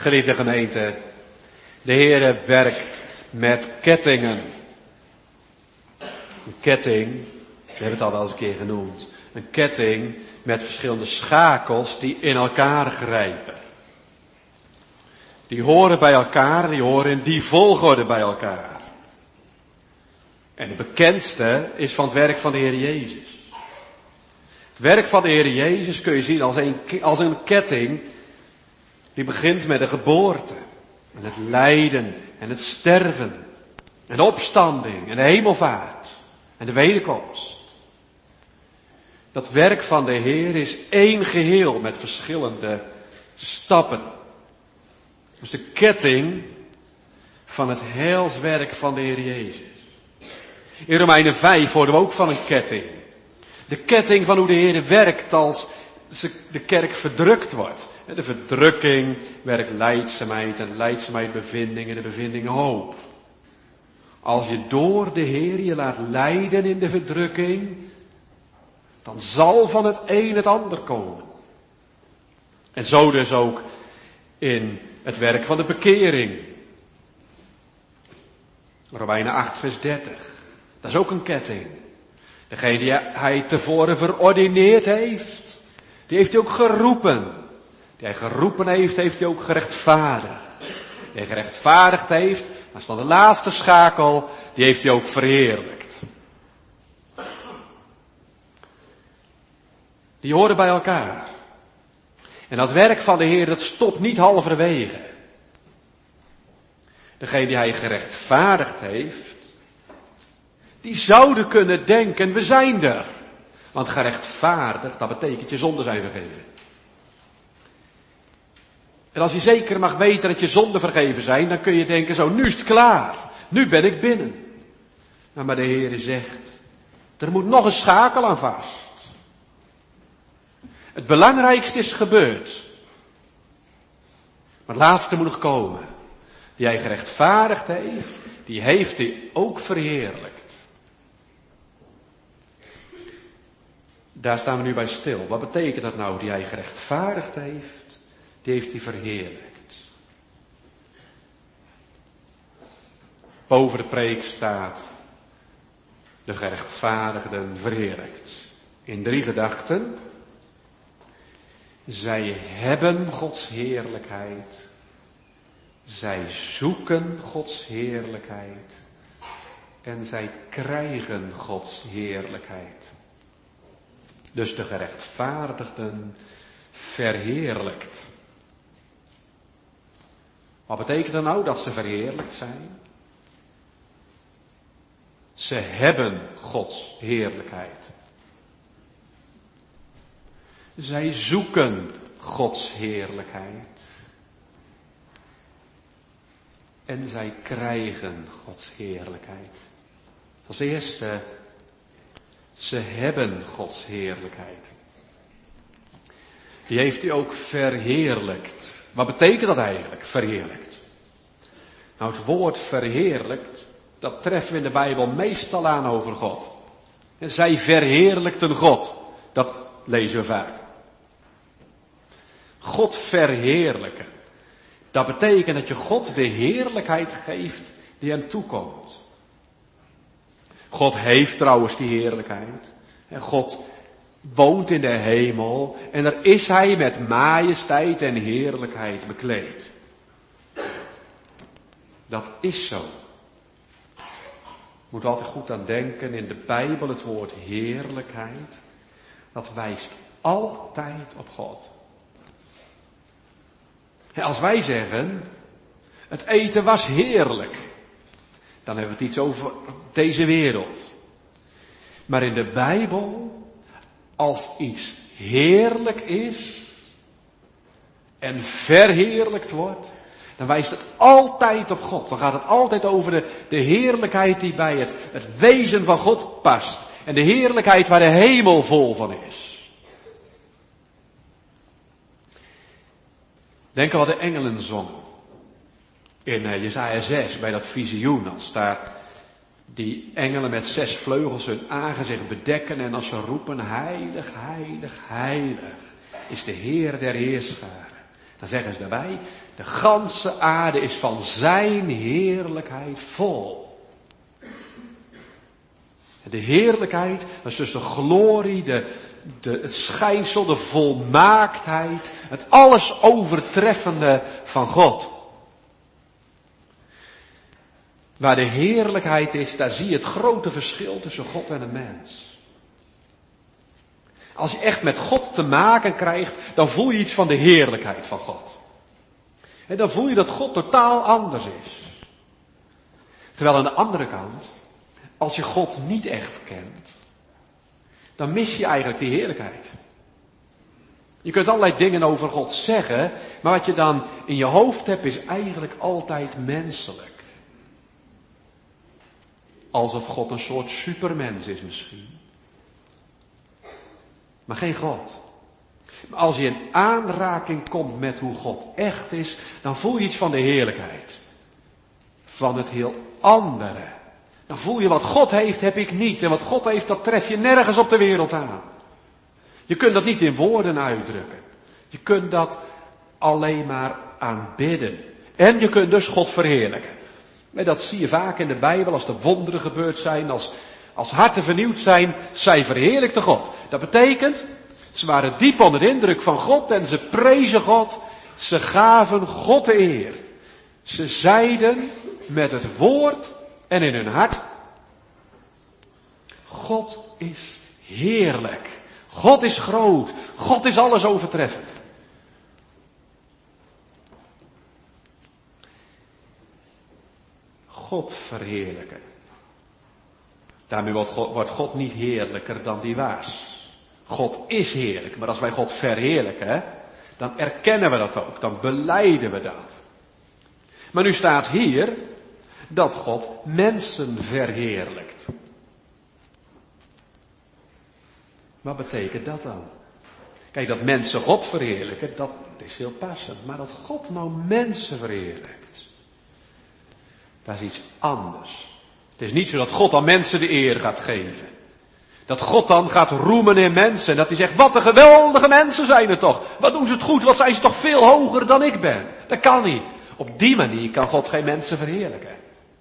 Geliefde gemeente, de Heere werkt met kettingen. Een ketting, we hebben het al wel eens een keer genoemd, een ketting met verschillende schakels die in elkaar grijpen. Die horen bij elkaar, die horen in die volgorde bij elkaar. En de bekendste is van het werk van de Heer Jezus. Het werk van de Heer Jezus kun je zien als een ketting die begint met de geboorte. En het lijden en het sterven. En de opstanding en de hemelvaart. En de wederkomst. Dat werk van de Heer is één geheel met verschillende stappen. Dus de ketting van het heilswerk van de Heer Jezus. In Romeinen 5 hoorden we ook van een ketting. De ketting van hoe de Heer werkt als de kerk verdrukt wordt. De verdrukking werkt lijdzaamheid en lijdzaamheid bevinding en de bevinding hoop. Als je door de Heer je laat leiden in de verdrukking, dan zal van het een het ander komen. En zo dus ook in het werk van de bekering. Romeinen 8 vers 30. Dat is ook een ketting. Degene die hij tevoren verordineerd heeft, die heeft hij ook geroepen. Die hij geroepen heeft, heeft hij ook gerechtvaardigd. Die hij gerechtvaardigd heeft, dat is dan de laatste schakel, die heeft hij ook verheerlijkt. Die horen bij elkaar. En dat werk van de Heer, dat stopt niet halverwege. Degene die hij gerechtvaardigd heeft, die zouden kunnen denken, we zijn er. Want gerechtvaardigd, dat betekent je zonden zijn vergeven. En als je zeker mag weten dat je zonden vergeven zijn, dan kun je denken, zo, nu is het klaar. Nu ben ik binnen. Maar de Heer zegt, er moet nog een schakel aan vast. Het belangrijkste is gebeurd. Maar het laatste moet nog komen. Die hij gerechtvaardigd heeft, die heeft hij ook verheerlijkt. Daar staan we nu bij stil. Wat betekent dat nou, die hij gerechtvaardigd heeft, die heeft hij verheerlijkt. Boven de preek staat, de gerechtvaardigden verheerlijkt. In 3 gedachten. Zij hebben Gods heerlijkheid. Zij zoeken Gods heerlijkheid. En zij krijgen Gods heerlijkheid. Dus de gerechtvaardigden verheerlijkt. Wat betekent er nou dat ze verheerlijkt zijn? Ze hebben Gods heerlijkheid. Zij zoeken Gods heerlijkheid. En zij krijgen Gods heerlijkheid. Als eerste, ze hebben Gods heerlijkheid. Die heeft hij ook verheerlijkt. Wat betekent dat eigenlijk, verheerlijkt? Nou, het woord verheerlijkt, dat treffen we in de Bijbel meestal aan over God. En zij verheerlijkten God. Dat lezen we vaak. God verheerlijken. Dat betekent dat je God de heerlijkheid geeft die hem toekomt. God heeft trouwens die heerlijkheid. En God woont in de hemel. En daar is hij met majesteit en heerlijkheid bekleed. Dat is zo. Je moet altijd goed aan denken in de Bijbel, het woord heerlijkheid. Dat wijst altijd op God. Als wij zeggen, het eten was heerlijk, dan hebben we het iets over deze wereld. Maar in de Bijbel, als iets heerlijk is en verheerlijkt wordt, dan wijst het altijd op God. Dan gaat het altijd over de heerlijkheid die bij het wezen van God past. En de heerlijkheid waar de hemel vol van is. Denk aan wat de engelen zongen. In Jesaja 6, bij dat visioen, als daar die engelen met 6 vleugels hun aangezicht bedekken en als ze roepen, heilig, heilig, heilig is de Heer der heerscharen. Dan zeggen ze daarbij, de ganse aarde is van zijn heerlijkheid vol. De heerlijkheid, dat is dus de glorie, het schijnsel, de volmaaktheid, het alles overtreffende van God. Waar de heerlijkheid is, daar zie je het grote verschil tussen God en een mens. Als je echt met God te maken krijgt, dan voel je iets van de heerlijkheid van God. En dan voel je dat God totaal anders is. Terwijl aan de andere kant, als je God niet echt kent, dan mis je eigenlijk die heerlijkheid. Je kunt allerlei dingen over God zeggen, maar wat je dan in je hoofd hebt is eigenlijk altijd menselijk. Alsof God een soort supermens is misschien. Maar geen God. Maar als je in aanraking komt met hoe God echt is, dan voel je iets van de heerlijkheid. Van het heel andere. Dan voel je wat God heeft, heb ik niet. En wat God heeft, dat tref je nergens op de wereld aan. Je kunt dat niet in woorden uitdrukken. Je kunt dat alleen maar aanbidden. En je kunt dus God verheerlijken. En dat zie je vaak in de Bijbel als er wonderen gebeurd zijn, als harten vernieuwd zijn, zij verheerlijkten God. Dat betekent, ze waren diep onder de indruk van God en ze prezen God. Ze gaven God de eer. Ze zeiden met het woord en in hun hart, God is heerlijk. God is groot. God is alles overtreffend. God verheerlijken. Daarmee wordt God niet heerlijker dan die was. God is heerlijk, maar als wij God verheerlijken, dan erkennen we dat ook, dan belijden we dat. Maar nu staat hier dat God mensen verheerlijkt. Wat betekent dat dan? Kijk, dat mensen God verheerlijken, dat is heel passend. Maar dat God nou mensen verheerlijkt, dat is iets anders. Het is niet zo dat God aan mensen de eer gaat geven. Dat God dan gaat roemen in mensen. En dat hij zegt, wat een geweldige mensen zijn er toch. Wat doen ze het goed, wat zijn ze toch veel hoger dan ik ben. Dat kan niet. Op die manier kan God geen mensen verheerlijken.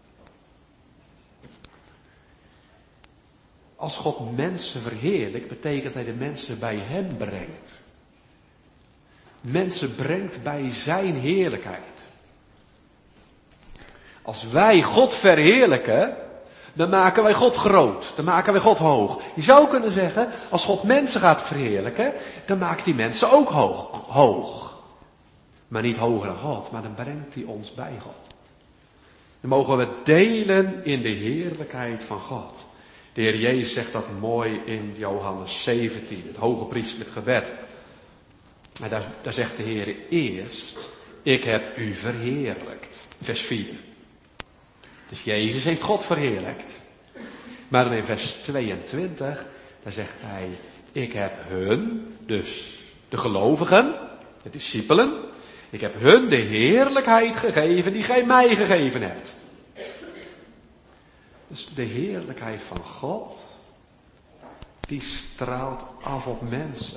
Als God mensen verheerlijkt, betekent hij de mensen bij hem brengt. Mensen brengt bij zijn heerlijkheid. Als wij God verheerlijken, dan maken wij God groot. Dan maken wij God hoog. Je zou kunnen zeggen, als God mensen gaat verheerlijken, dan maakt hij mensen ook hoog. Maar niet hoger dan God, maar dan brengt hij ons bij God. Dan mogen we delen in de heerlijkheid van God. De Heer Jezus zegt dat mooi in Johannes 17, het hoge priestelijk gebed. Maar daar zegt de Heer eerst, ik heb u verheerlijkt. Vers 4. Dus Jezus heeft God verheerlijkt. Maar dan in vers 22, daar zegt hij, ik heb hun, dus de gelovigen, de discipelen, ik heb hun de heerlijkheid gegeven die gij mij gegeven hebt. Dus de heerlijkheid van God, die straalt af op mensen.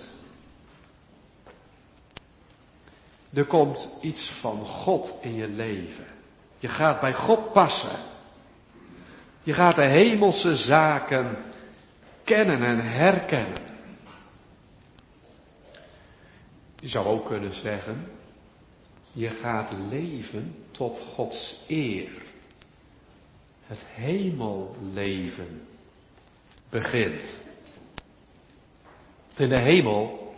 Er komt iets van God in je leven. Je gaat bij God passen. Je gaat de hemelse zaken kennen en herkennen. Je zou ook kunnen zeggen, je gaat leven tot Gods eer. Het hemelleven begint. In de hemel,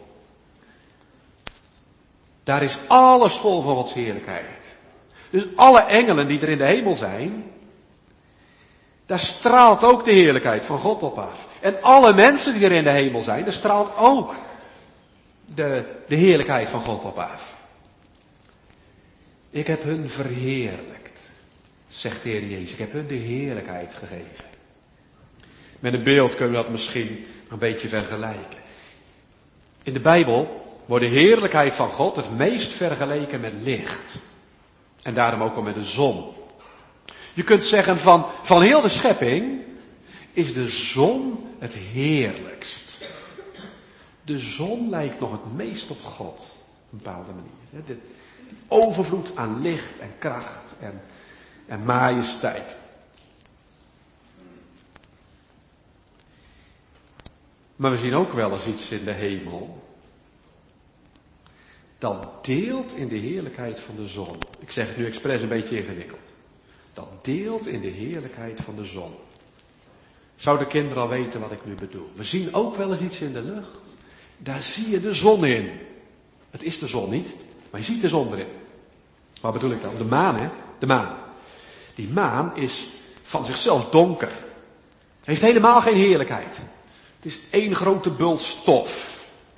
daar is alles vol van Gods heerlijkheid. Dus alle engelen die er in de hemel zijn, daar straalt ook de heerlijkheid van God op af. En alle mensen die er in de hemel zijn, daar straalt ook de heerlijkheid van God op af. Ik heb hun verheerlijkt, zegt de Heer Jezus. Ik heb hun de heerlijkheid gegeven. Met een beeld kunnen we dat misschien een beetje vergelijken. In de Bijbel wordt de heerlijkheid van God het meest vergeleken met licht. En daarom ook al met de zon. Je kunt zeggen van heel de schepping is de zon het heerlijkst. De zon lijkt nog het meest op God. Op een bepaalde manier. Die overvloed aan licht en kracht en majesteit. Maar we zien ook wel eens iets in de hemel. Dat deelt in de heerlijkheid van de zon. Ik zeg het nu expres een beetje ingewikkeld. Dat deelt in de heerlijkheid van de zon. Zouden kinderen al weten wat ik nu bedoel? We zien ook wel eens iets in de lucht. Daar zie je de zon in. Het is de zon niet, maar je ziet de zon erin. Wat bedoel ik dan? De maan, hè? De maan. Die maan is van zichzelf donker. Heeft helemaal geen heerlijkheid. Het is één grote bult stof.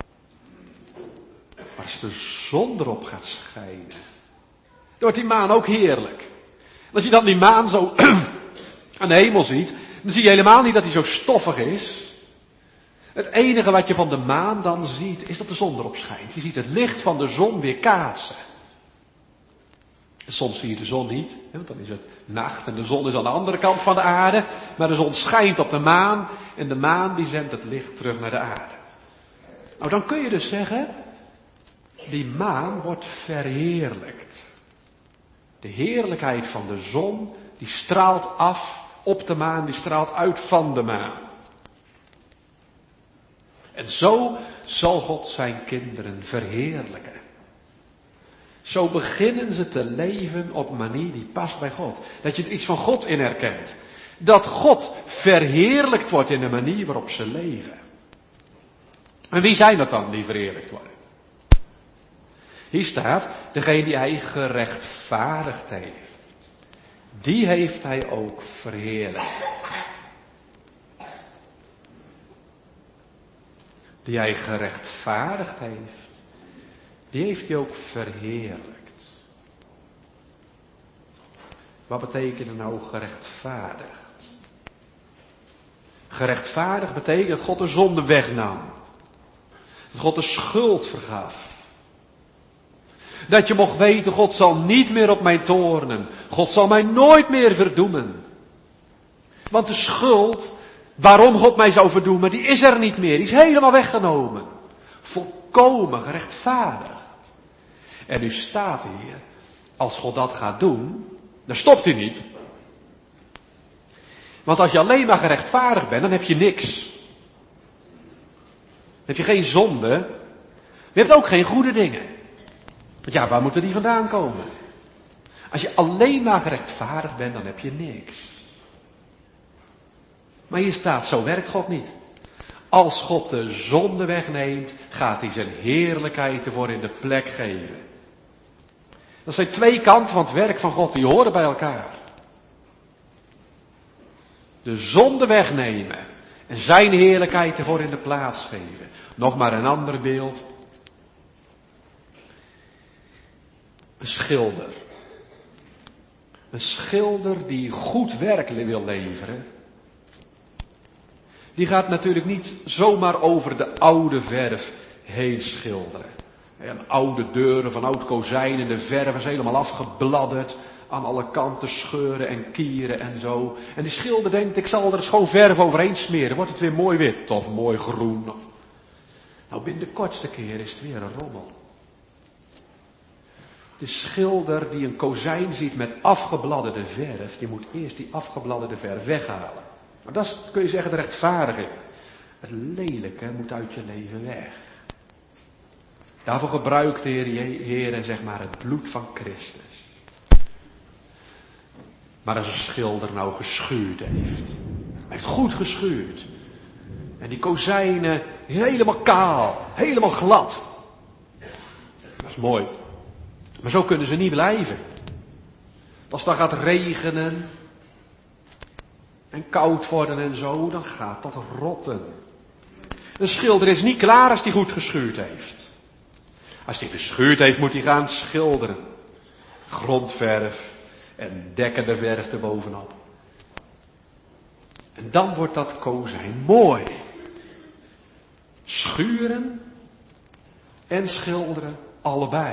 Maar als de zon erop gaat schijnen, dan wordt die maan ook heerlijk. En als je dan die maan zo aan de hemel ziet, dan zie je helemaal niet dat hij zo stoffig is. Het enige wat je van de maan dan ziet, is dat de zon erop schijnt. Je ziet het licht van de zon weer kaatsen. En soms zie je de zon niet, want dan is het nacht en de zon is aan de andere kant van de aarde. Maar de zon schijnt op de maan en de maan die zendt het licht terug naar de aarde. Nou, dan kun je dus zeggen, die maan wordt verheerlijkt. De heerlijkheid van de zon, die straalt af op de maan, die straalt uit van de maan. En zo zal God zijn kinderen verheerlijken. Zo beginnen ze te leven op een manier die past bij God. Dat je er iets van God in herkent. Dat God verheerlijkt wordt in de manier waarop ze leven. En wie zijn dat dan die verheerlijkt worden? Hier staat, degene die hij gerechtvaardigd heeft. Die heeft hij ook verheerlijkt. Die hij gerechtvaardigd heeft, die heeft hij ook verheerlijkt. Wat betekent er nou gerechtvaardigd? Gerechtvaardigd betekent dat God de zonde wegnam. Dat God de schuld vergaf. Dat je mocht weten, God zal niet meer op mij toornen. God zal mij nooit meer verdoemen. Want de schuld, waarom God mij zou verdoemen, die is er niet meer. Die is helemaal weggenomen. Volkomen gerechtvaardigd. En nu staat hier, als God dat gaat doen, dan stopt hij niet. Want als je alleen maar gerechtvaardigd bent, dan heb je niks. Dan heb je geen zonde. Je hebt ook geen goede dingen. Want ja, waar moeten die vandaan komen? Als je alleen maar gerechtvaardigd bent, dan heb je niks. Maar hier staat, zo werkt God niet. Als God de zonde wegneemt, gaat hij zijn heerlijkheid ervoor in de plek geven. Dat zijn twee kanten van het werk van God, die horen bij elkaar. De zonde wegnemen en zijn heerlijkheid ervoor in de plaats geven. Nog maar een ander beeld. Een schilder. Een schilder die goed werk wil leveren. Die gaat natuurlijk niet zomaar over de oude verf heen schilderen. En oude deuren van oud kozijn en de verf is helemaal afgebladderd. Aan alle kanten scheuren en kieren en zo. En die schilder denkt, ik zal er schoon verf overheen smeren. Wordt het weer mooi wit of mooi groen. Nou, binnen de kortste keer is het weer een rommel. De schilder die een kozijn ziet met afgebladderde verf, die moet eerst die afgebladderde verf weghalen. Maar dat is, kun je zeggen, de rechtvaardiging. Het lelijke moet uit je leven weg. Daarvoor gebruikt de Heer, zeg maar, het bloed van Christus. Maar als een schilder nou geschuurd heeft. Hij heeft goed geschuurd. En die kozijnen zijn helemaal kaal. Helemaal glad. Dat is mooi. Maar zo kunnen ze niet blijven. Als het dan gaat regenen. En koud worden en zo, dan gaat dat rotten. Een schilder is niet klaar als hij goed geschuurd heeft. Als hij geschuurd heeft, moet hij gaan schilderen. Grondverf en dekkende verf erbovenop. En dan wordt dat kozijn mooi. Schuren en schilderen, allebei.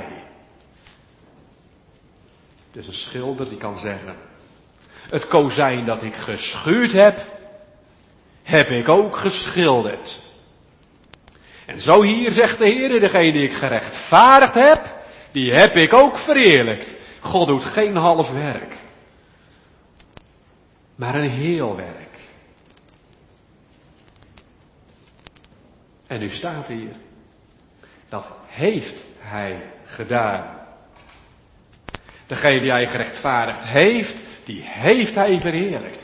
Dus een schilder die kan zeggen, het kozijn dat ik geschuurd heb, heb ik ook geschilderd. En zo hier zegt de Heer, degene die ik gerechtvaardigd heb, Die heb ik ook verheerlijkt. God doet geen half werk. Maar een heel werk. En nu staat hier. Dat heeft hij gedaan. Degene die hij gerechtvaardigd heeft, die heeft hij verheerlijkt.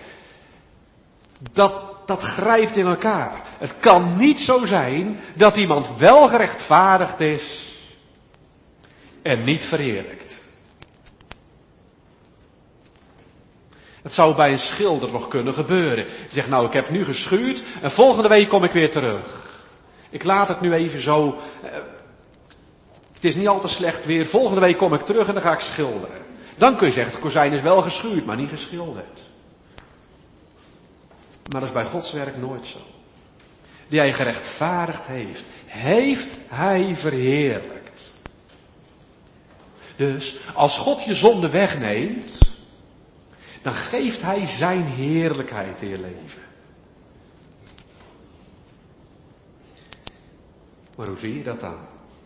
Dat grijpt in elkaar. Het kan niet zo zijn dat iemand wel gerechtvaardigd is en niet verheerlijkt. Het zou bij een schilder nog kunnen gebeuren. Die zegt, nou, ik heb nu geschuurd en volgende week kom ik weer terug. Ik laat het nu even zo. Het is niet al te slecht weer. Volgende week kom ik terug en dan ga ik schilderen. Dan kun je zeggen, het kozijn is wel geschuurd, maar niet geschilderd. Maar dat is bij Gods werk nooit zo. Die hij gerechtvaardigd heeft, heeft hij verheerlijkt. Dus als God je zonde wegneemt, dan geeft hij zijn heerlijkheid in je leven. Maar hoe zie je dat dan?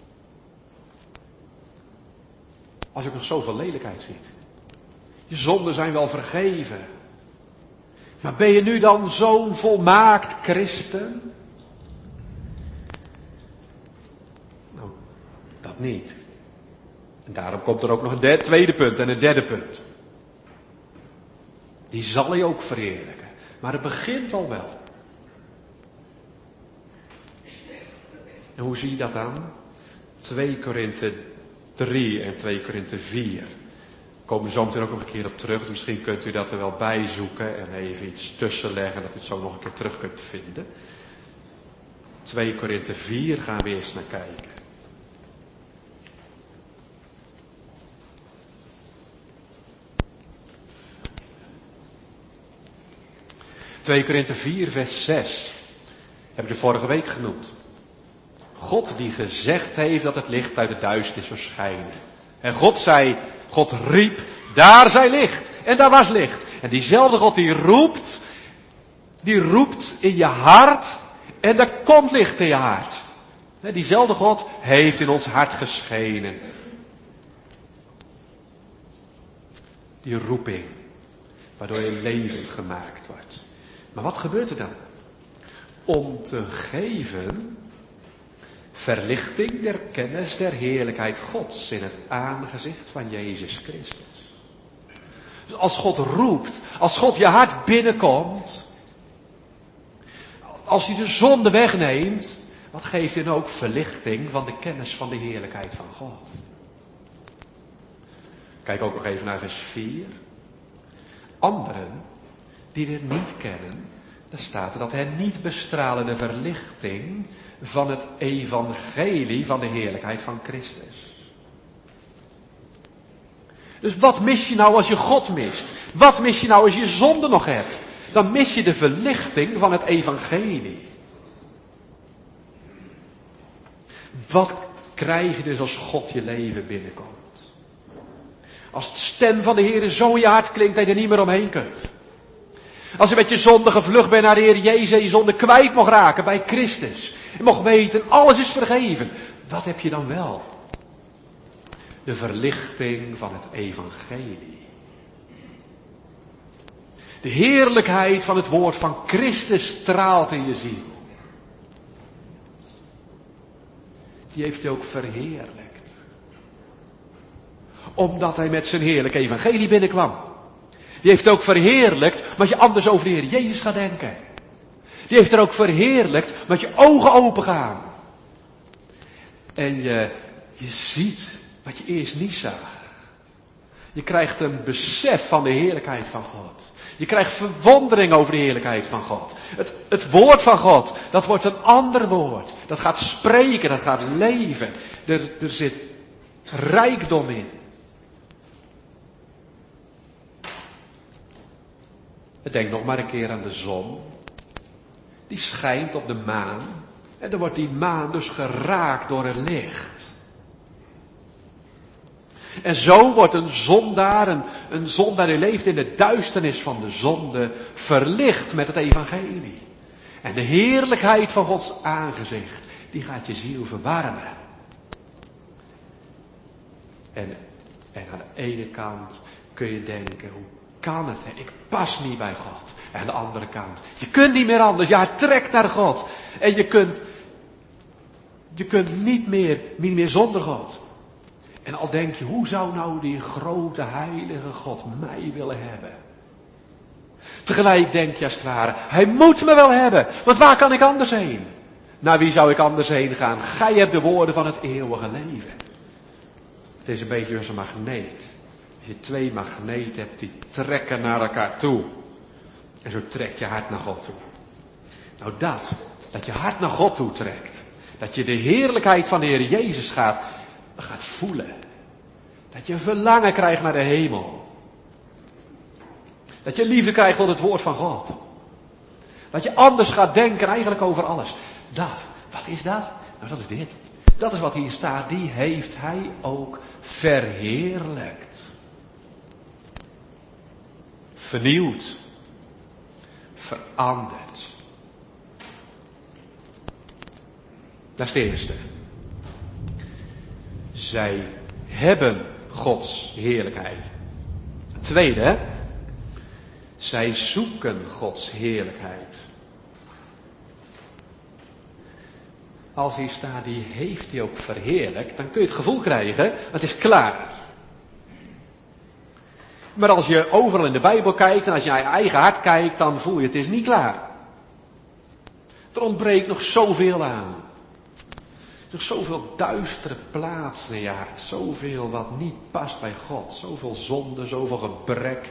Als je ook nog zoveel lelijkheid ziet. Je zonden zijn wel vergeven. Maar ben je nu dan zo'n volmaakt christen? Nou, dat niet. En daarom komt er ook nog een tweede punt en een derde punt. Die zal je ook verheerlijken. Maar het begint al wel. En hoe zie je dat dan? 2 Korinthe 3 en 2 Korinthe 4. Daar komen we zo meteen ook nog een keer op terug. Misschien kunt u dat er wel bij zoeken en even iets tussenleggen, dat u het zo nog een keer terug kunt vinden. 2 Korinthe 4 gaan we eerst naar kijken. ...2 Korinthe 4 vers 6... ...heb ik de vorige week genoemd. God die gezegd heeft dat het licht uit de duisternis zou schijnen. En God riep, daar zij licht. En daar was licht. En diezelfde God die roept in je hart. En er komt licht in je hart. Diezelfde God heeft in ons hart geschenen. Die roeping. Waardoor je levend gemaakt wordt. Maar wat gebeurt er dan? Om te geven verlichting der kennis der heerlijkheid Gods in het aangezicht van Jezus Christus. Dus als God roept, als God je hart binnenkomt, als hij de zonde wegneemt, wat geeft hij dan ook? Verlichting van de kennis van de heerlijkheid van God. Kijk ook nog even naar vers 4. Anderen die dit niet kennen, dan staat er dat hen niet bestralen de verlichting van het evangelie van de heerlijkheid van Christus. Dus wat mis je nou als je God mist? Wat mis je nou als je zonde nog hebt? Dan mis je de verlichting van het evangelie. Wat krijg je dus als God je leven binnenkomt? Als de stem van de Heer zo in je hart klinkt dat je er niet meer omheen kunt. Als je met je zonde gevlucht bent naar de Heer Jezus en je zonde kwijt mocht raken bij Christus. Je mocht weten, alles is vergeven. Wat heb je dan wel? De verlichting van het evangelie. De heerlijkheid van het woord van Christus straalt in je ziel. Die heeft hij ook verheerlijkt. Omdat hij met zijn heerlijk evangelie binnenkwam. Die heeft ook verheerlijkt, omdat je anders over de Heer Jezus gaat denken. Die heeft er ook verheerlijkt, omdat je ogen open gaan. En je ziet wat je eerst niet zag. Je krijgt een besef van de heerlijkheid van God. Je krijgt verwondering over de heerlijkheid van God. Het woord van God, dat wordt een ander woord. Dat gaat spreken, dat gaat leven. Er zit rijkdom in. Denk nog maar een keer aan de zon. Die schijnt op de maan. En dan wordt die maan dus geraakt door het licht. En zo wordt een zondaar die leeft in de duisternis van de zonde, verlicht met het evangelie. En de heerlijkheid van Gods aangezicht, die gaat je ziel verwarmen. En aan de ene kant kun je denken, hoe kan het? Hè? Ik pas niet bij God. En aan de andere kant, je kunt niet meer anders. Ja, trek naar God. En je kunt niet meer zonder God. En al denk je, hoe zou nou die grote heilige God mij willen hebben? Tegelijk denk je als het ware, hij moet me wel hebben. Want waar kan ik anders heen? Naar wie zou ik anders heen gaan? Gij hebt de woorden van het eeuwige leven. Het is een beetje als een magneet. Als je 2 magneten hebt die trekken naar elkaar toe. En zo trekt je hart naar God toe. Nou dat je hart naar God toe trekt. Dat je de heerlijkheid van de Heer Jezus gaat voelen. Dat je een verlangen krijgt naar de hemel. Dat je liefde krijgt tot het woord van God. Dat je anders gaat denken eigenlijk over alles. Wat is dat? Nou, dat is dit. Dat is wat hier staat. Die heeft hij ook verheerlijkt. Vernieuwd. Veranderd. Dat is het eerste. Zij hebben Gods heerlijkheid. Het tweede. Zij zoeken Gods heerlijkheid. Als hier staat, die heeft hij ook verheerlijkt, dan kun je het gevoel krijgen, het is klaar. Maar als je overal in de Bijbel kijkt en als je naar je eigen hart kijkt, dan voel je het is niet klaar. Er ontbreekt nog zoveel aan. Er is zoveel duistere plaatsen in je hart. Zoveel wat niet past bij God. Zoveel zonde, zoveel gebrek.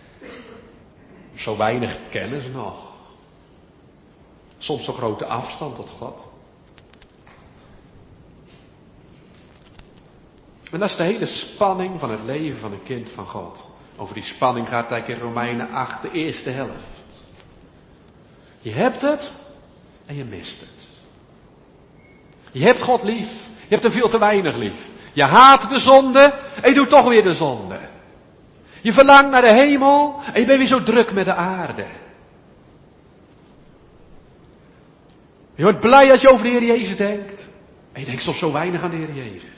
Zo weinig kennis nog. Soms zo'n grote afstand tot God. En dat is de hele spanning van het leven van een kind van God. Over die spanning gaat eigenlijk in Romeinen 8, de eerste helft. Je hebt het en je mist het. Je hebt God lief. Je hebt hem veel te weinig lief. Je haat de zonde en je doet toch weer de zonde. Je verlangt naar de hemel en je bent weer zo druk met de aarde. Je wordt blij als je over de Heer Jezus denkt. En je denkt soms zo weinig aan de Heer Jezus.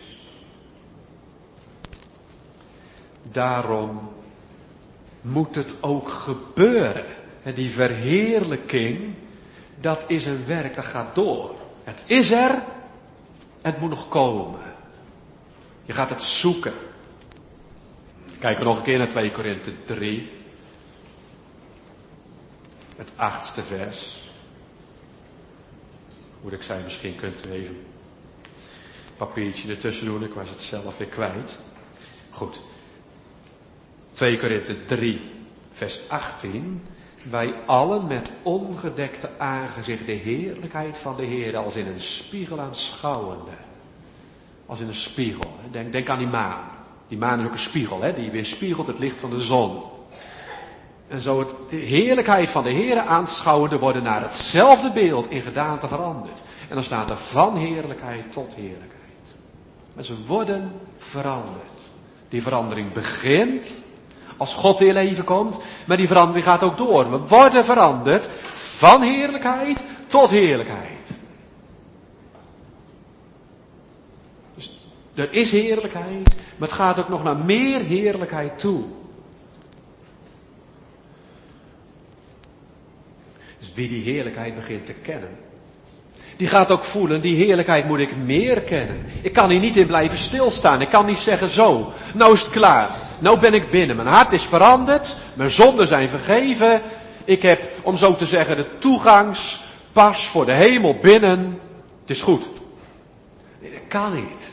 Daarom moet het ook gebeuren. En die verheerlijking, dat is een werk dat gaat door. Het is er, het moet nog komen. Je gaat het zoeken. Kijken we nog een keer naar 2 Korinthe 3. Het 8e vers. Moet ik zeggen, misschien kunt u even een papiertje ertussen doen. Ik was het zelf weer kwijt. Goed. 2 Korinthe 3, vers 18. Wij allen met ongedekte aangezicht de heerlijkheid van de Heer als in een spiegel aanschouwende. Als in een spiegel. Denk aan die maan. Die maan is ook een spiegel, hè, die weerspiegelt het licht van de zon. En zo de heerlijkheid van de Heer aanschouwende worden naar hetzelfde beeld in gedaante veranderd. En dan staat er van heerlijkheid tot heerlijkheid. Maar ze worden veranderd. Die verandering begint als God in je leven komt, maar die verandering gaat ook door. We worden veranderd van heerlijkheid tot heerlijkheid. Dus er is heerlijkheid, maar het gaat ook nog naar meer heerlijkheid toe. Dus wie die heerlijkheid begint te kennen, die gaat ook voelen, die heerlijkheid moet ik meer kennen. Ik kan hier niet in blijven stilstaan. Ik kan niet zeggen zo, nou is het klaar. Nou ben ik binnen. Mijn hart is veranderd. Mijn zonden zijn vergeven. Ik heb, om zo te zeggen, de toegangspas voor de hemel binnen. Het is goed. Nee, dat kan niet.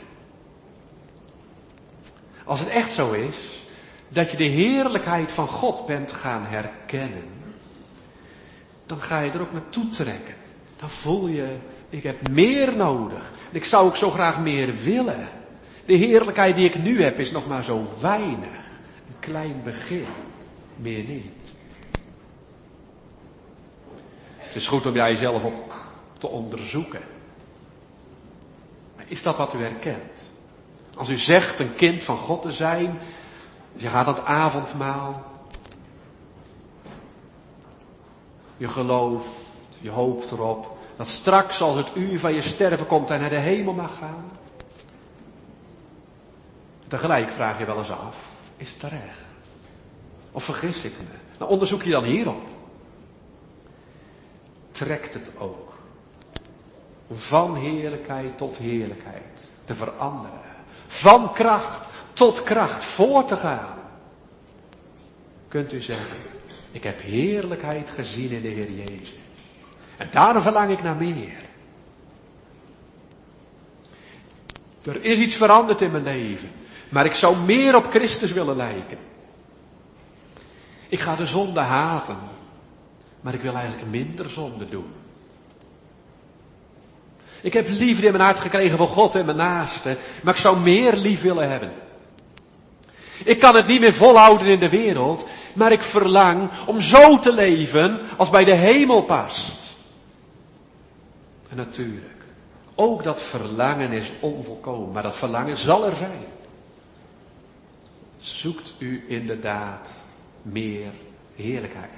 Als het echt zo is, dat je de heerlijkheid van God bent gaan herkennen, dan ga je er ook naartoe trekken. Dan voel je, ik heb meer nodig. En ik zou ook zo graag meer willen. De heerlijkheid die ik nu heb is nog maar zo weinig. Een klein begin. Meer niet. Het is goed om jij jezelf op te onderzoeken. Maar is dat wat u herkent? Als u zegt een kind van God te zijn. Je gaat aan het avondmaal. Je gelooft. Je hoopt erop. Dat straks als het uur van je sterven komt en naar de hemel mag gaan. Tegelijk vraag je wel eens af, is het terecht? Of vergis ik me? Nou, onderzoek je dan hierop. Trekt het ook van heerlijkheid tot heerlijkheid te veranderen. Van kracht tot kracht voor te gaan. Kunt u zeggen, ik heb heerlijkheid gezien in de Heer Jezus. En daarom verlang ik naar meer. Er is iets veranderd in mijn leven. Maar ik zou meer op Christus willen lijken. Ik ga de zonde haten. Maar ik wil eigenlijk minder zonde doen. Ik heb liefde in mijn hart gekregen voor God en mijn naaste. Maar ik zou meer lief willen hebben. Ik kan het niet meer volhouden in de wereld. Maar ik verlang om zo te leven als bij de hemel past. En natuurlijk, ook dat verlangen is onvolkomen. Maar dat verlangen zal er zijn. Zoekt u inderdaad meer heerlijkheid?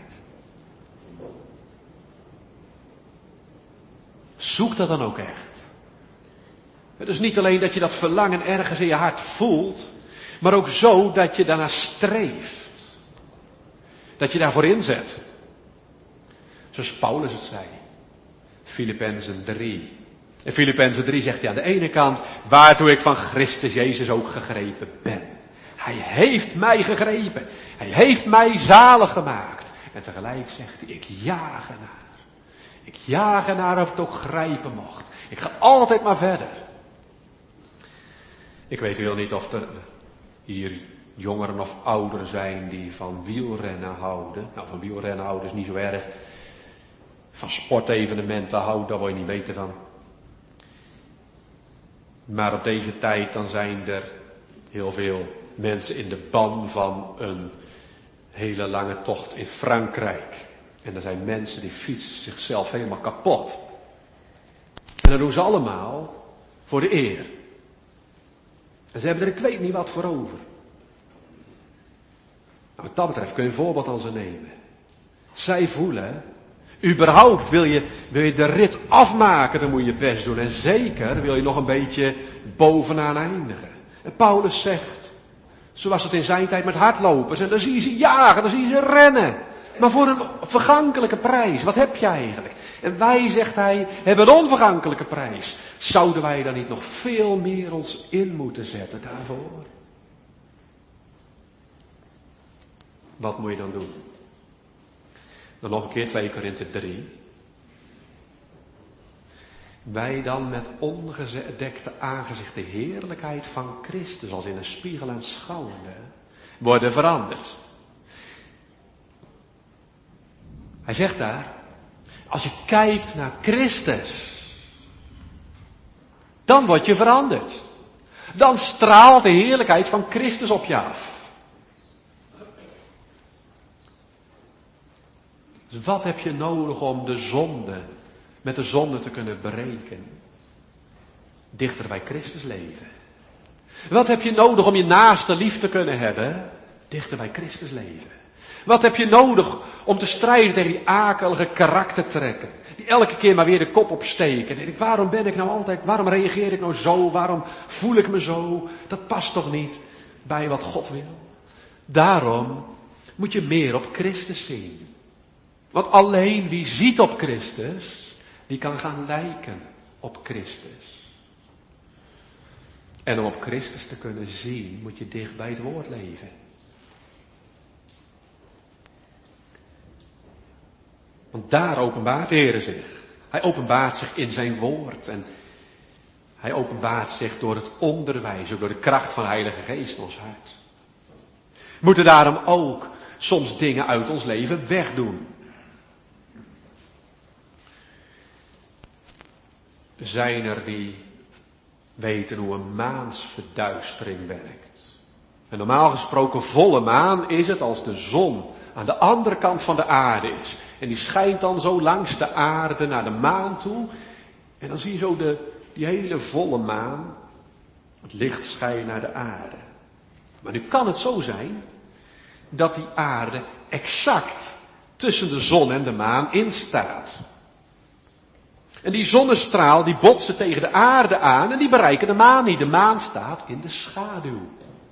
Zoek dat dan ook echt. Het is niet alleen dat je dat verlangen ergens in je hart voelt, maar ook zo dat je daarna streeft. Dat je daarvoor inzet. Zoals Paulus het zei. Filippenzen 3. In Filippenzen 3 zegt hij aan de ene kant, waartoe ik van Christus Jezus ook gegrepen ben. Hij heeft mij gegrepen. Hij heeft mij zalig gemaakt. En tegelijk zegt hij, ik jaag ernaar. Ik jaag ernaar of ik het ook grijpen mocht. Ik ga altijd maar verder. Ik weet heel niet of er hier jongeren of ouderen zijn die van wielrennen houden. Nou, van wielrennen houden is niet zo erg. Van sportevenementen houden, daar word je niet beter van. Maar op deze tijd dan zijn er heel veel mensen in de ban van een hele lange tocht in Frankrijk. En er zijn mensen die fietsen zichzelf helemaal kapot. En dat doen ze allemaal voor de eer. En ze hebben er ik weet niet wat voor over. Nou, wat dat betreft kun je een voorbeeld aan ze nemen. Zij voelen, überhaupt wil je de rit afmaken, dan moet je best doen. En zeker wil je nog een beetje bovenaan eindigen. En Paulus zegt, zo was het in zijn tijd met hardlopers. En dan zie je ze jagen, dan zie je ze rennen. Maar voor een vergankelijke prijs. Wat heb je eigenlijk? En wij, zegt hij, hebben een onvergankelijke prijs. Zouden wij dan niet nog veel meer ons in moeten zetten daarvoor? Wat moet je dan doen? Dan nog een keer 2 Korinthe 3. Wij dan met ongedekte aangezicht de heerlijkheid van Christus als in een spiegel aanschouwende worden veranderd. Hij zegt daar, als je kijkt naar Christus, dan word je veranderd. Dan straalt de heerlijkheid van Christus op je af. Dus wat heb je nodig om met de zonde te kunnen berekenen? Dichter bij Christus leven. Wat heb je nodig om je naaste lief te kunnen hebben? Dichter bij Christus leven. Wat heb je nodig om te strijden tegen die akelige karaktertrekken? Die elke keer maar weer de kop opsteken. En denk, waarom reageer ik nou zo? Waarom voel ik me zo? Dat past toch niet bij wat God wil? Daarom moet je meer op Christus zien. Want alleen wie ziet op Christus, die kan gaan lijken op Christus. En om op Christus te kunnen zien, moet je dicht bij het woord leven. Want daar openbaart de Heer zich. Hij openbaart zich in zijn woord. En hij openbaart zich door het onderwijs, ook door de kracht van de Heilige Geest in ons hart. We moeten daarom ook soms dingen uit ons leven wegdoen. Zijn er die weten hoe een maansverduistering werkt. En normaal gesproken volle maan is het als de zon aan de andere kant van de aarde is. En die schijnt dan zo langs de aarde naar de maan toe. En dan zie je zo die hele volle maan, het licht schijnen naar de aarde. Maar nu kan het zo zijn dat die aarde exact tussen de zon en de maan instaat. En die zonnestraal die botsen tegen de aarde aan en die bereiken de maan niet. De maan staat in de schaduw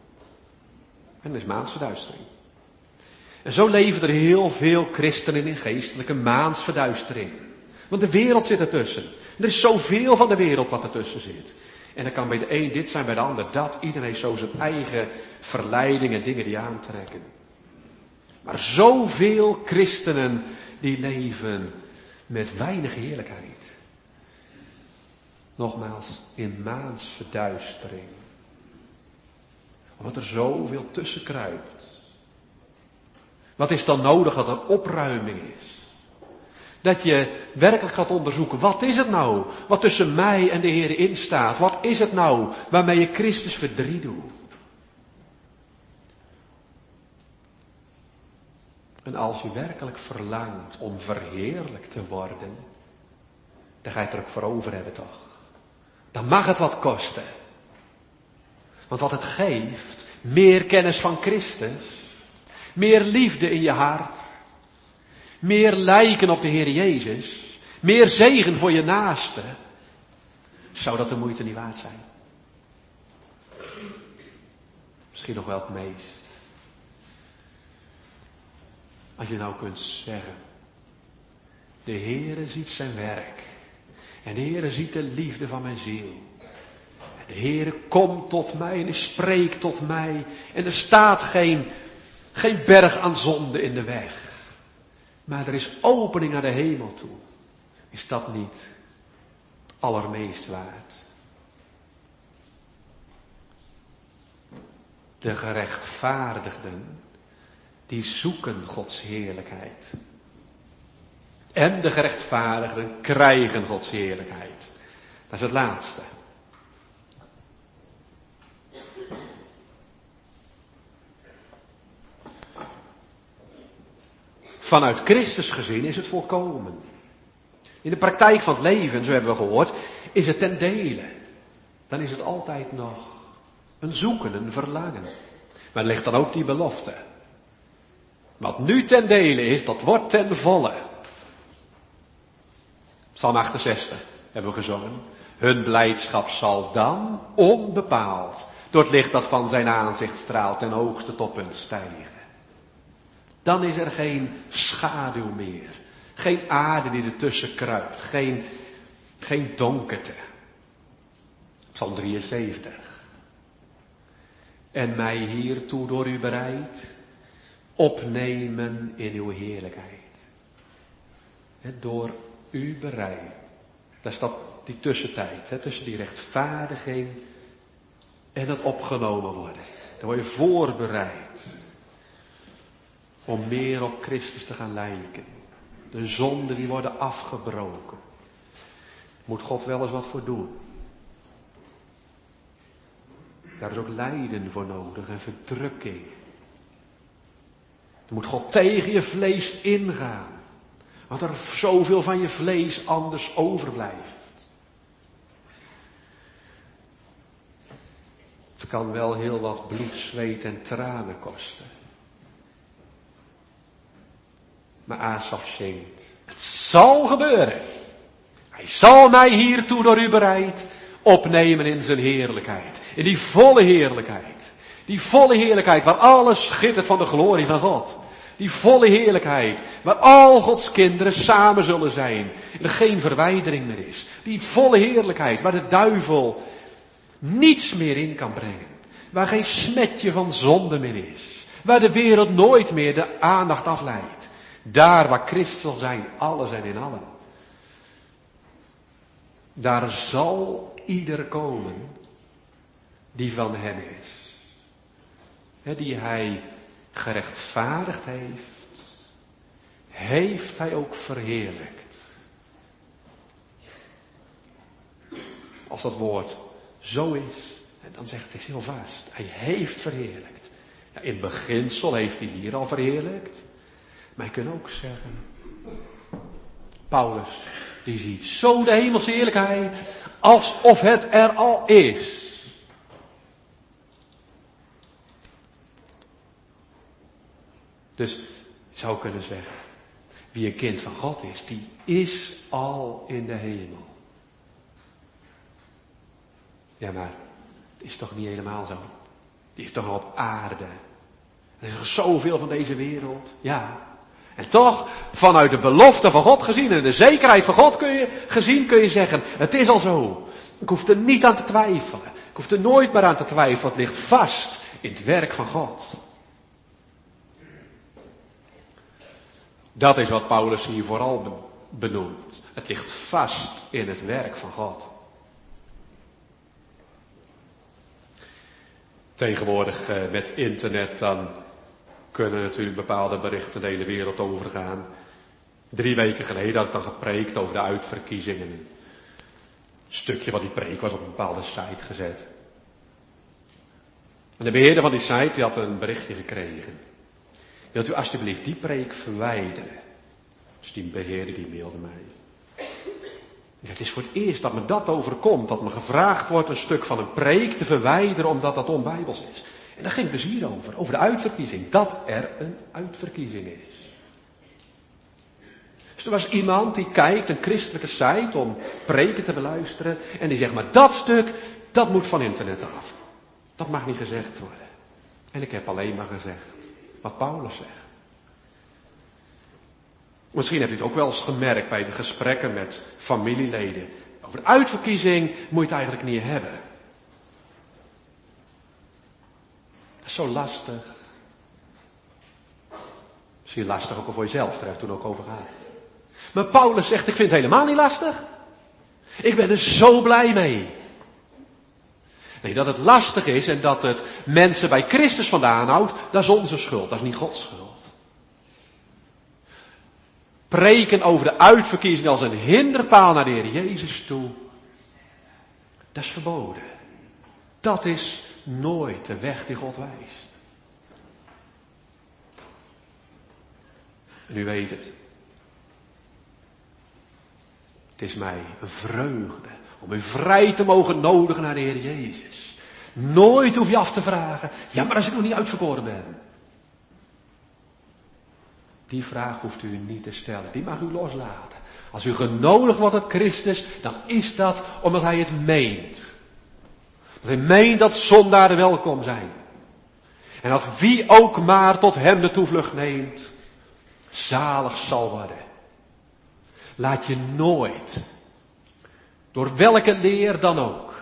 En dat is maansverduistering. En zo leven er heel veel christenen in geestelijke maansverduistering. Want de wereld zit ertussen. Er is zoveel van de wereld wat ertussen zit. En dan kan bij de een dit zijn, bij de ander dat. Iedereen heeft zo zijn eigen verleidingen, dingen die aantrekken. Maar zoveel christenen die leven met weinig heerlijkheid. Nogmaals, in maansverduistering. Omdat er zoveel tussen kruipt. Wat is dan nodig dat er opruiming is? Dat je werkelijk gaat onderzoeken, wat is het nou wat tussen mij en de Heer in staat? Wat is het nou waarmee je Christus verdriet doet? En als je werkelijk verlangt om verheerlijkt te worden, dan ga je het er ook voor over hebben toch? Dan mag het wat kosten. Want wat het geeft, meer kennis van Christus, meer liefde in je hart, meer lijken op de Heer Jezus, meer zegen voor je naaste, zou dat de moeite niet waard zijn? Misschien nog wel het meest. Als je nou kunt zeggen, de Heere ziet zijn werk. En de Heere ziet de liefde van mijn ziel. En de Heere komt tot mij en hij spreekt tot mij. En er staat geen berg aan zonde in de weg. Maar er is opening naar de hemel toe. Is dat niet het allermeest waard? De gerechtvaardigden, die zoeken Gods heerlijkheid. En de gerechtvaardigden krijgen Gods heerlijkheid. Dat is het laatste. Vanuit Christus gezien is het volkomen. In de praktijk van het leven, zo hebben we gehoord, is het ten dele. Dan is het altijd nog een zoeken, een verlangen. Maar er ligt dan ook die belofte. Wat nu ten dele is, dat wordt ten volle. Psalm 68 hebben we gezongen. Hun blijdschap zal dan onbepaald door het licht dat van zijn aanzicht straalt ten hoogste toppunt stijgen. Dan is er geen schaduw meer. Geen aarde die ertussen kruipt. Geen donkerte. Psalm 73. En mij hiertoe door u bereid opnemen in uw heerlijkheid. Door u bereid. Daar staat die tussentijd. Tussen die rechtvaardiging en het opgenomen worden. Dan word je voorbereid. Om meer op Christus te gaan lijken. De zonden die worden afgebroken. Moet God wel eens wat voor doen. Daar is ook lijden voor nodig en verdrukking. Dan moet God tegen je vlees ingaan. Want er zoveel van je vlees anders overblijft. Het kan wel heel wat bloed, zweet en tranen kosten. Maar Asaf zingt, het zal gebeuren. Hij zal mij hiertoe door u bereid opnemen in zijn heerlijkheid. In die volle heerlijkheid. Die volle heerlijkheid waar alles schittert van de glorie van God. Die volle heerlijkheid waar al Gods kinderen samen zullen zijn. En er geen verwijdering meer is. Die volle heerlijkheid waar de duivel niets meer in kan brengen. Waar geen smetje van zonde meer is. Waar de wereld nooit meer de aandacht afleidt. Daar waar Christus zal zijn, alles en in allen. Daar zal ieder komen die van hem is. Die hij gerechtvaardigd heeft hij ook verheerlijkt. Als dat woord zo is, dan zegt het heel vast. Hij heeft verheerlijkt. Ja, in beginsel heeft hij hier al verheerlijkt. Maar je kunt ook zeggen, Paulus, die ziet zo de hemelse heerlijkheid, alsof het er al is. Dus je zou kunnen zeggen, wie een kind van God is, die is al in de hemel. Ja, maar het is toch niet helemaal zo? Die is toch op aarde Er is er zoveel van deze wereld. Ja. En toch, vanuit de belofte van God gezien en de zekerheid van God kun je zeggen, het is al zo. Ik hoef er niet aan te twijfelen. Ik hoef er nooit meer aan te twijfelen. Het ligt vast in het werk van God. Dat is wat Paulus hier vooral benoemt. Het ligt vast in het werk van God. Tegenwoordig met internet dan kunnen natuurlijk bepaalde berichten de hele wereld overgaan. 3 weken geleden had ik dan gepreekt over de uitverkiezingen. Een stukje van die preek was op een bepaalde site gezet. En de beheerder van die site die had een berichtje gekregen. Wilt u alsjeblieft die preek verwijderen? Dus die beheerder die mailde mij. Ja, het is voor het eerst dat me dat overkomt. Dat me gevraagd wordt een stuk van een preek te verwijderen omdat dat onbijbels is. En daar ging het dus hier over de uitverkiezing. Dat er een uitverkiezing is. Dus er was iemand die kijkt, een christelijke site, om preken te beluisteren. En die zegt, maar dat stuk, dat moet van internet af. Dat mag niet gezegd worden. En ik heb alleen maar gezegd wat Paulus zegt. Misschien hebt u het ook wel eens gemerkt bij de gesprekken met familieleden. Over de uitverkiezing moet je het eigenlijk niet hebben. Dat is zo lastig. Misschien lastig ook al voor jezelf, daar heeft het toen ook over gehad. Maar Paulus zegt, ik vind het helemaal niet lastig. Ik ben er zo blij mee. Nee, dat het lastig is en dat het mensen bij Christus vandaan houdt, dat is onze schuld, dat is niet Gods schuld. Preken over de uitverkiezing als een hinderpaal naar de Heer Jezus toe, dat is verboden. Dat is nooit de weg die God wijst. En u weet het. Het is mij een vreugde om u vrij te mogen nodigen naar de Heer Jezus. Nooit hoef je af te vragen, ja, maar als ik nog niet uitverkoren ben. Die vraag hoeft u niet te stellen, die mag u loslaten. Als u genodigd wordt tot Christus, dan is dat omdat hij het meent. Dat hij meent dat zondaren welkom zijn. En dat wie ook maar tot hem de toevlucht neemt, zalig zal worden. Laat je nooit, door welke leer dan ook,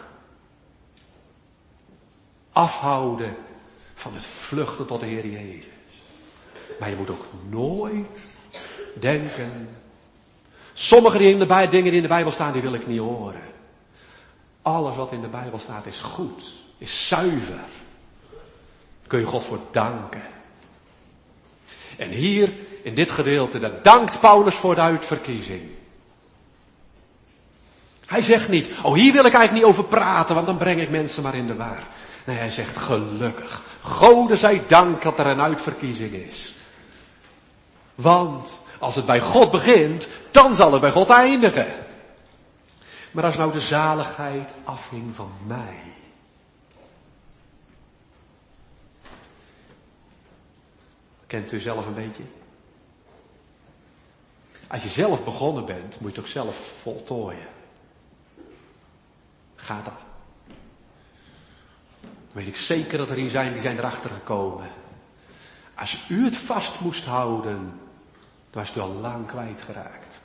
afhouden van het vluchten tot de Heer Jezus. Maar je moet ook nooit denken, sommige dingen die in de Bijbel staan, die wil ik niet horen. Alles wat in de Bijbel staat is goed, is zuiver. Daar kun je God voor danken. En hier, in dit gedeelte, daar dankt Paulus voor de uitverkiezing. Hij zegt niet, oh hier wil ik eigenlijk niet over praten, want dan breng ik mensen maar in de war. Nee, hij zegt gelukkig, Gode zij dank dat er een uitverkiezing is. Want als het bij God begint, dan zal het bij God eindigen. Maar als nou de zaligheid afhing van mij. Kent u zelf een beetje? Als je zelf begonnen bent, moet je het ook zelf voltooien. Gaat dat? Dan weet ik zeker dat er hier zijn die zijn erachter gekomen. Als u het vast moest houden, dan was u al lang kwijtgeraakt.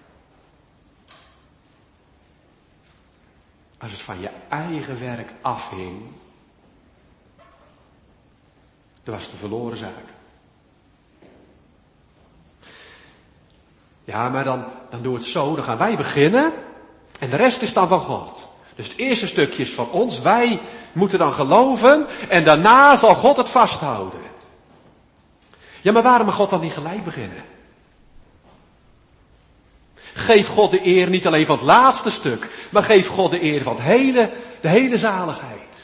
Als het van je eigen werk afhing, dan was het een verloren zaak. Ja, maar dan doen we het zo, dan gaan wij beginnen en de rest is dan van God. Dus het eerste stukje is van ons, wij moeten dan geloven en daarna zal God het vasthouden. Ja, maar waarom mag God dan niet gelijk beginnen? Geef God de eer niet alleen van het laatste stuk, maar geef God de eer van de hele zaligheid.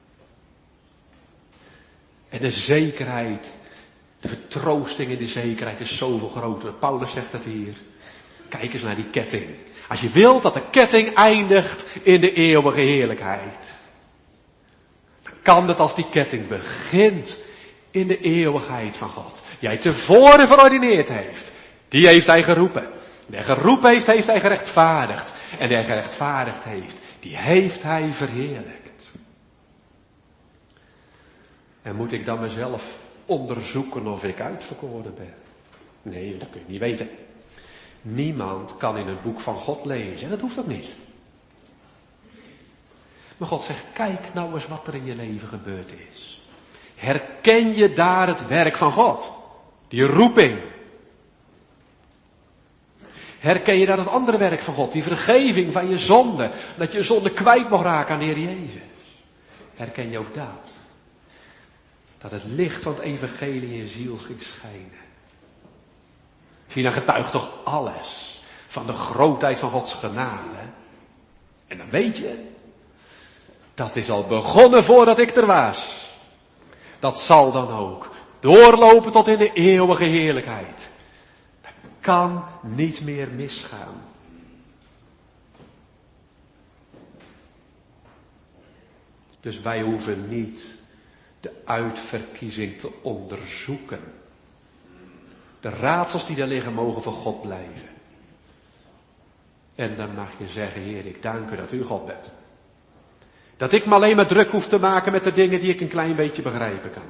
En de zekerheid, de vertroosting in de zekerheid is zoveel groter. Paulus zegt het hier. Kijk eens naar die ketting. Als je wilt dat de ketting eindigt in de eeuwige heerlijkheid, dan kan het als die ketting begint in de eeuwigheid van God. Die hij tevoren verordineerd heeft. Die heeft hij geroepen. Die hij geroepen heeft, heeft hij gerechtvaardigd. En die hij gerechtvaardigd heeft, die heeft hij verheerlijkt. En moet ik dan mezelf onderzoeken of ik uitverkoren ben. Nee, dat kun je niet weten. Niemand kan in het boek van God lezen. En dat hoeft ook niet. Maar God zegt, kijk nou eens wat er in je leven gebeurd is. Herken je daar het werk van God? Die roeping. Herken je daar het andere werk van God? Die vergeving van je zonde. Dat je zonde kwijt mag raken aan de Heer Jezus. Herken je ook dat? Dat het licht van het evangelie in je ziel ging schijnen. Zie, dan getuigt toch alles van de grootheid van Gods genade. En dan weet je, dat is al begonnen voordat ik er was. Dat zal dan ook doorlopen tot in de eeuwige heerlijkheid. Dat kan niet meer misgaan. Dus wij hoeven niet de uitverkiezing te onderzoeken. De raadsels die daar liggen mogen voor God blijven. En dan mag je zeggen, Heer, ik dank u dat u God bent. Dat ik me alleen maar druk hoef te maken met de dingen die ik een klein beetje begrijpen kan.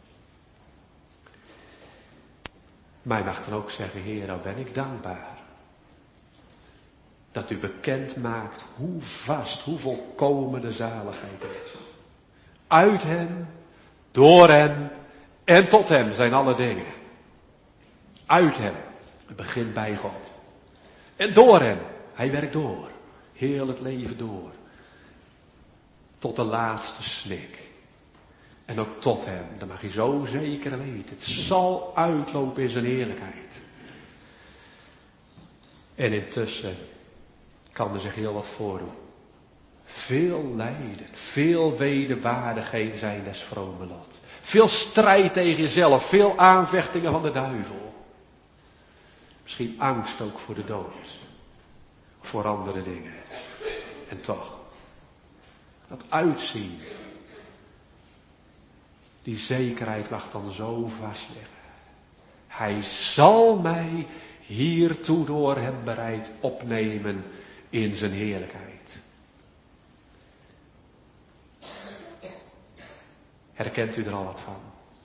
Maar je mag dan ook zeggen, Heer, dan ben ik dankbaar. Dat u bekend maakt hoe vast, hoe volkomen de zaligheid is. Uit hem, door hem en tot hem zijn alle dingen. Uit hem, het begint bij God. En door hem, hij werkt door. Heel het leven door. Tot de laatste snik. En ook tot hem, dat mag je zo zeker weten. Het zal uitlopen in zijn heerlijkheid. En intussen kan er zich heel wat voordoen. Veel lijden, veel wederwaardigheden zijn des vrome lot. Veel strijd tegen jezelf, veel aanvechtingen van de duivel. Misschien angst ook voor de dood. Voor andere dingen. En toch, dat uitzien. Die zekerheid mag dan zo vast liggen. Hij zal mij hiertoe door hem bereid opnemen in zijn heerlijkheid. Herkent u er al wat van?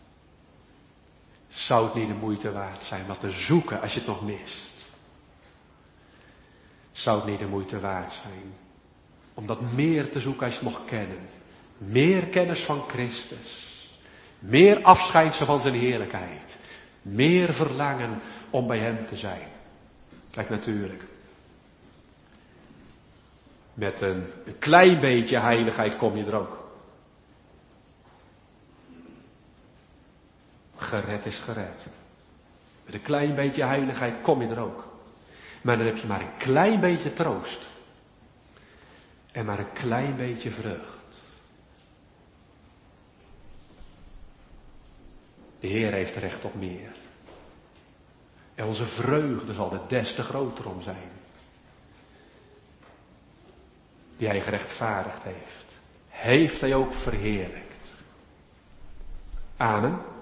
Zou het niet de moeite waard zijn wat te zoeken als je het nog mist? Zou het niet de moeite waard zijn om dat meer te zoeken als je het mocht kennen? Meer kennis van Christus. Meer afschijnsel van zijn heerlijkheid. Meer verlangen om bij hem te zijn. Kijk, natuurlijk. Met een klein beetje heiligheid kom je er ook. Gered is gered. Met een klein beetje heiligheid kom je er ook. Maar dan heb je maar een klein beetje troost. En maar een klein beetje vrucht. De Heer heeft recht op meer. En onze vreugde zal er des te groter om zijn. Die hij gerechtvaardigd heeft. Heeft hij ook verheerlijkt. Amen.